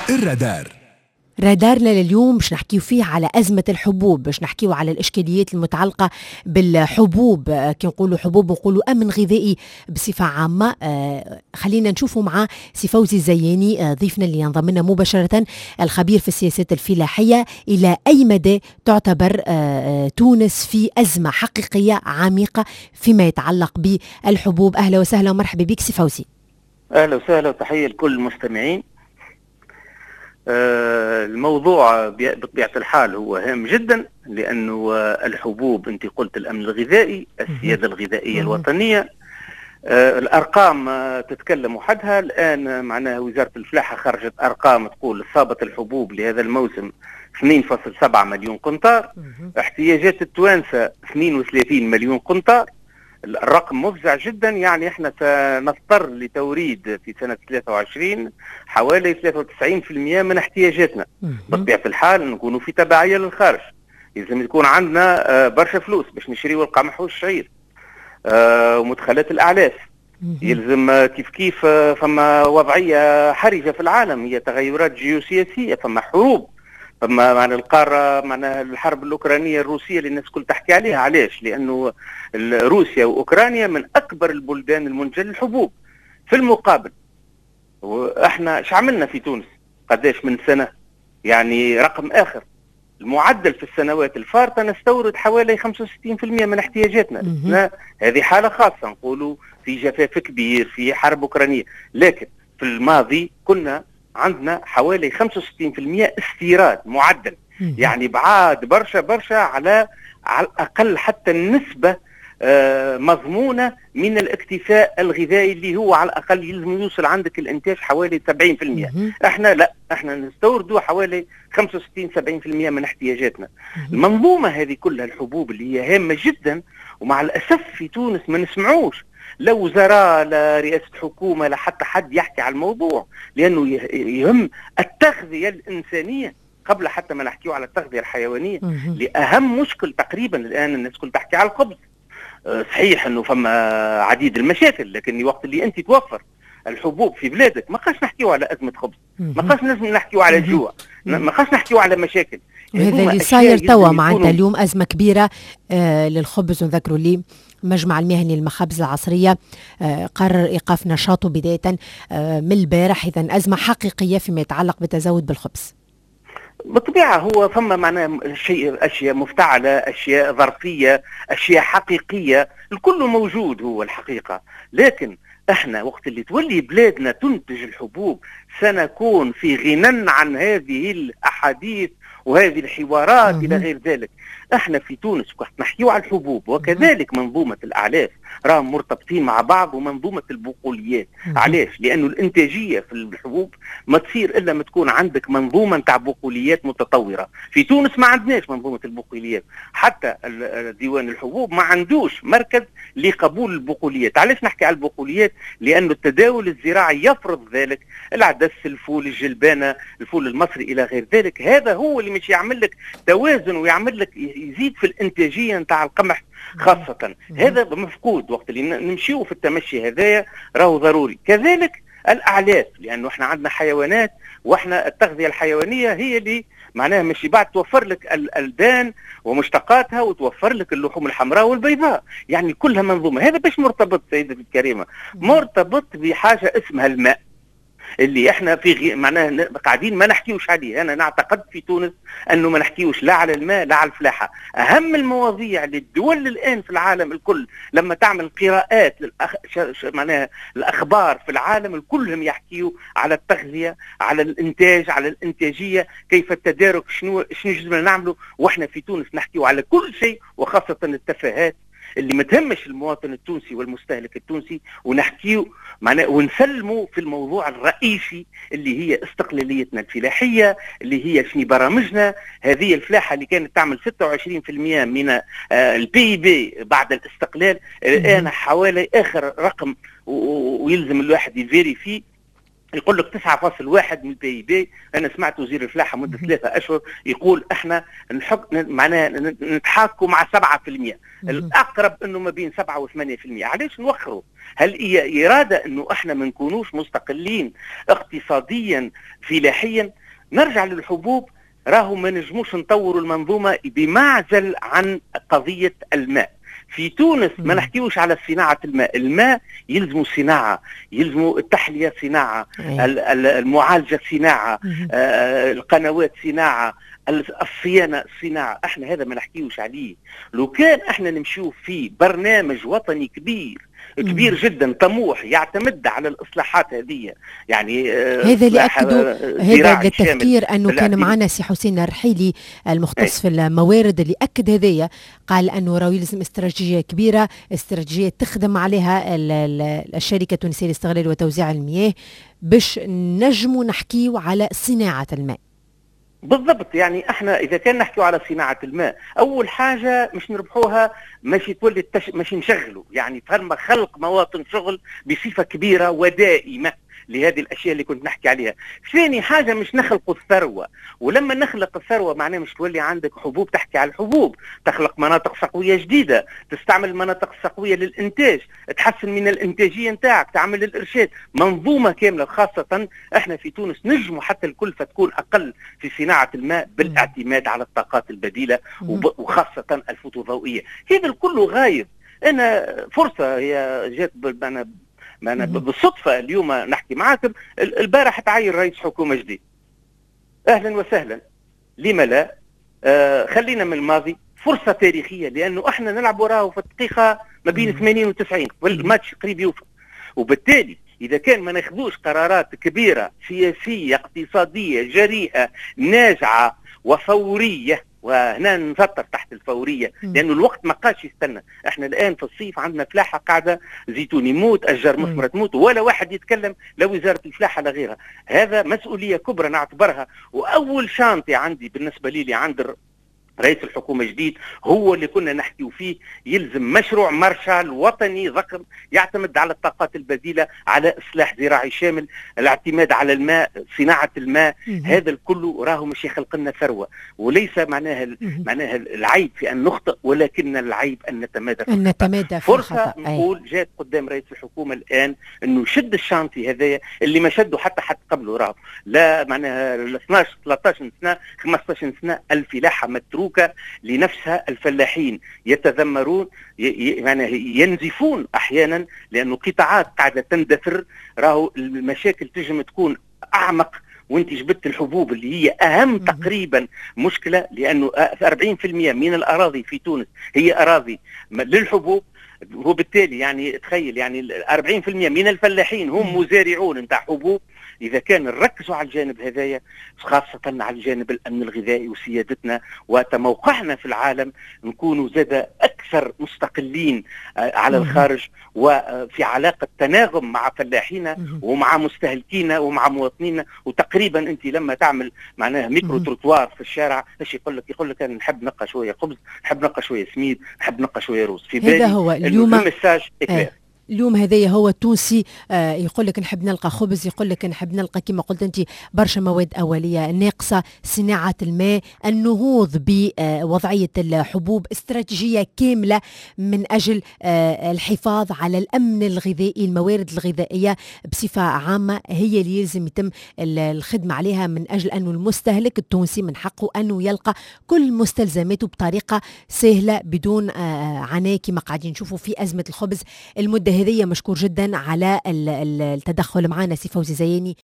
الرادار. رادارنا لليوم باش نحكيو فيه على أزمة الحبوب، باش نحكيو على الإشكاليات المتعلقة بالحبوب. كي نقولوا حبوب نقولوا أمن غذائي بصفة عامة. خلينا نشوفوا مع سي فوزي الزياني ضيفنا اللي ينضم لنا مباشرة، الخبير في السياسات الفلاحية. إلى أي مدى تعتبر تونس في أزمة حقيقية عميقة فيما يتعلق بالحبوب؟ أهلا وسهلا ومرحبا بك سي فوزي. أهلا وسهلا وتحية لكل المستمعين. الموضوع بطبيعة الحال هو هام جدا، لأنه الحبوب أنت قلت الأمن الغذائي، السيادة الغذائية الوطنية. الأرقام تتكلم وحدها. الآن معناها وزارة الفلاحة خرجت أرقام تقول إصابة الحبوب لهذا الموسم 2.7 مليون قنطار، احتياجات التوانسة 32 مليون قنطار. الرقم مفزع جدا، يعني احنا سنضطر لتوريد في سنة 23 حوالي 93% من احتياجاتنا. بطبيعة الحال نكونوا في تبعية للخارج، لازم يكون عندنا برشا فلوس باش نشريوا القمح والشعير ومدخلات الأعلاف. يلزم كيف فما وضعية حرجة في العالم، هي تغيرات جيوسياسية، فما حروب، فما معنى القارة، معنى الحرب الأوكرانية الروسية اللي الناس كل تحكي عليها. علاش؟ لأنه روسيا وأوكرانيا من أكبر البلدان المنتجة للحبوب. في المقابل وإحنا عملنا في تونس قداش من سنة، يعني رقم آخر، المعدل في السنوات الفارطة نستورد حوالي 65% من احتياجاتنا. هذه حالة خاصة، نقولوا في جفاف كبير، في حرب أوكرانية، لكن في الماضي كنا عندنا حوالي 65% استيراد معدل، يعني بعاد برشا على الأقل حتى النسبة مضمونة من الاكتفاء الغذائي اللي هو على الأقل يلزم يوصل عندك الإنتاج حوالي 70%. احنا لا، احنا نستوردوا حوالي 65-70% من احتياجاتنا. المنظومة هذه كلها الحبوب اللي هي هامة جدا، ومع الأسف في تونس ما نسمعوش لا وزراء لا رئاسة حكومة لا حتى حد يحكي على الموضوع، لأنه يهم التغذية الإنسانية قبل حتى ما نحكيه على التغذية الحيوانية. لأهم مشكل تقريبا الآن الناس كل تحكي على الخبز. صحيح أنه فما عديد المشاكل، لكن وقت اللي أنت توفر الحبوب في بلادك ما قاش نحكيه على أزمة خبز، ما قاش لازم نحكيه على جوع، ما قاش نحكيه على مشاكل. وهذا اللي صاير توا معناتها اليوم أزمة كبيرة للخبز. نذكروا لي المجمع المهني للمخابز العصرية قرر إيقاف نشاطه بداية من البارح، إذن أزمة حقيقية فيما يتعلق بالتزود بالخبز. بالطبيعة هو فما معناه أشياء مفتعلة، أشياء ظرفية، أشياء حقيقية، الكل موجود هو الحقيقة. لكن احنا وقت اللي تولي بلادنا تنتج الحبوب سنكون في غنى عن هذه الأحاديث وهذه الحوارات إلى غير ذلك. احنا في تونس وقت نحكيو على الحبوب وكذلك منظومة الأعلاف راهم مرتبطين مع بعض، ومنظومة البقوليات. علاش؟ لأنه الإنتاجية في الحبوب ما تصير إلا ما تكون عندك منظومة نتاع بقوليات متطورة. في تونس ما عندناش منظومة البقوليات، حتى ديوان الحبوب ما عندوش مركز لقبول البقوليات. علاش نحكي على البقوليات؟ لأنه التداول الزراعي يفرض ذلك، العدس، الفول، الجلبانة، الفول المصري إلى غير ذلك. هذا هو اللي مش يعمل لك توازن ويعمل لك يزيد في الإنتاجية نتاع القمح خاصة. هذا مفقود وقت اللي نمشيو في التمشي هذايا راهو ضروري. كذلك الأعلاف، لأنه احنا عندنا حيوانات، واحنا التغذية الحيوانية هي اللي معناها ماشي بعد توفر لك الألبان ومشتقاتها وتوفر لك اللحوم الحمراء والبيضاء، يعني كلها منظومة. هذا باش مرتبط سيدتي الكريمة، مرتبط بحاجة اسمها الماء، اللي احنا في معناها قاعدين ما نحكيوش عليه. انا نعتقد في تونس انه ما نحكيوش لا على الماء لا على الفلاحه. اهم المواضيع للدول الان في العالم الكل لما تعمل قراءات معناها الاخبار في العالم الكلهم يحكيوا على التغذيه، على الانتاج، على الانتاجيه، كيف التدارك، شنو لازم نعمله. واحنا في تونس نحكيوا على كل شيء، وخاصه التفاهات اللي ما تهمش المواطن التونسي والمستهلك التونسي، ونحكيو معناه ونسلموا في الموضوع الرئيسي اللي هي استقلاليتنا الفلاحية، اللي هي شنو برامجنا. هذه الفلاحة اللي كانت تعمل 26% من البي بي بعد الاستقلال، الآن حوالي آخر رقم ويلزم الواحد يفيريفي يقول لك 9.1 من البي بي. انا سمعت وزير الفلاحه منذ 3 اشهر يقول احنا معناها نتحاكوا مع 7%. الاقرب انه ما بين 7 و8%. علاش نوخروا؟ هل هي اراده انه احنا ما نكونوش مستقلين اقتصاديا فلاحيا؟ نرجع للحبوب، راهو ما نجموش نطوروا المنظومه بمعزل عن قضيه الماء. في تونس ما نحكيوش على صناعة الماء يلزموا صناعة، يلزموا التحلية صناعة، المعالجة صناعة، القنوات صناعة، الصيانة صناعة. احنا هذا ما نحكيوش عليه. لو كان احنا نمشيو في برنامج وطني كبير جدا طموح يعتمد على الإصلاحات هذه، يعني هذا اللي أكدوا هذا التفكير أنه كان معنا سي حسين الرحيلي المختص في الموارد اللي أكد هذايا، قال أنه راهو يلزم استراتيجية كبيرة، استراتيجية تخدم عليها الشركة التونسية لاستغلال وتوزيع المياه باش نجموا نحكيو على صناعة الماء. بالضبط. يعني احنا اذا كان نحكيو على صناعه الماء، اول حاجه مش نربحوها ماشي تولي ماشي نشغلوا، يعني فما خلق مواطن شغل بصفه كبيره ودائمه لهذه الاشياء اللي كنت نحكي عليها. ثاني حاجه مش نخلق الثروه، ولما نخلق الثروه معناه مش تولي عندك حبوب تحكي على الحبوب، تخلق مناطق صقويه جديده، تستعمل المناطق الصقويه للانتاج، تحسن من الانتاجيه نتاعك، تعمل الارشاد، منظومه كامله. خاصه احنا في تونس نجموا حتى الكلفه تكون اقل في صناعه الماء بالاعتماد على الطاقات البديله وخاصه الفوتوضوئيه. هذا الكل غايب. انا فرصه هي جات أنا بالصدفة اليوم نحكي معاكم. البارح تعين رئيس حكومة جديد، أهلا وسهلا، لما لا؟ خلينا من الماضي، فرصة تاريخية، لأنه احنا نلعب وراه في الدقيقة ما بين 80 و90 والماتش قريب يوفى. وبالتالي إذا كان ما ناخذوش قرارات كبيرة سياسية اقتصادية جريئة ناجعة وفورية، وهنا نفطر تحت الفورية لأنه الوقت ما قاش يستنى. احنا الآن في الصيف عندنا فلاحة قاعدة، زيتون يموت، أشجار مثمرة تموت، ولا واحد يتكلم، لا وزارة الفلاحة لا غيرها. هذا مسؤولية كبرى نعتبرها. وأول شانطي عندي بالنسبة لي عند رئيس الحكومة جديد هو اللي كنا نحكيو فيه، يلزم مشروع مارشال وطني ضخم يعتمد على الطاقات البديلة، على إصلاح زراعي شامل، الاعتماد على الماء، صناعة الماء. هذا الكل راهو مش يخلق لنا ثروة، وليس معناها العيب في أن نخطئ، ولكن العيب أن نتمادى في فرصة نقول جات قدام رئيس الحكومة الآن أنه يشد الشانتي هذايا اللي ما شده حتى قبله. راهو لا معناها 12 13 سنة 15 سنة الفلاحة متروكة لنفسها. الفلاحين يتذمرون، يعني ينزفون احيانا لانه قطاعات قاعده تندثر. راهو المشاكل تجم تكون اعمق، وانت جبت الحبوب اللي هي اهم تقريبا مشكله، لانه 40% من الاراضي في تونس هي اراضي للحبوب. وبالتالي يعني تخيل، يعني 40% من الفلاحين هم مزارعون نتاع حبوب. إذا كان نركزوا على الجانب هذايا، خاصة على الجانب الأمن الغذائي وسيادتنا وتموقعنا في العالم، نكونوا زاد أكثر مستقلين على الخارج، وفي علاقة تناغم مع فلاحينا ومع مستهلكينا ومع مواطنينا. وتقريبا أنت لما تعمل معناها ميكرو تروتوار في الشارع، ايش يقول لك أنا نحب نقى شوية خبز، نحب نقى شوية سميد، نحب نقى شوية رز. في بالي هذا هو اليوم إكلير. اليوم هذايا هو التونسي يقول لك نحب نلقى خبز، يقول لك نحب نلقى كما قلت انت برشا مواد اوليه ناقصه، صناعه الماء، النهوض بوضعيه الحبوب، استراتيجيه كامله من اجل الحفاظ على الامن الغذائي، الموارد الغذائيه بصفه عامه هي اللي يلزم يتم الخدمه عليها من اجل انه المستهلك التونسي من حقه انه يلقى كل مستلزماته بطريقه سهله بدون عناء كما قاعدين نشوفوا في ازمه الخبز المده هذه. مشكور جدا على التدخل معنا سي فوزي زياني.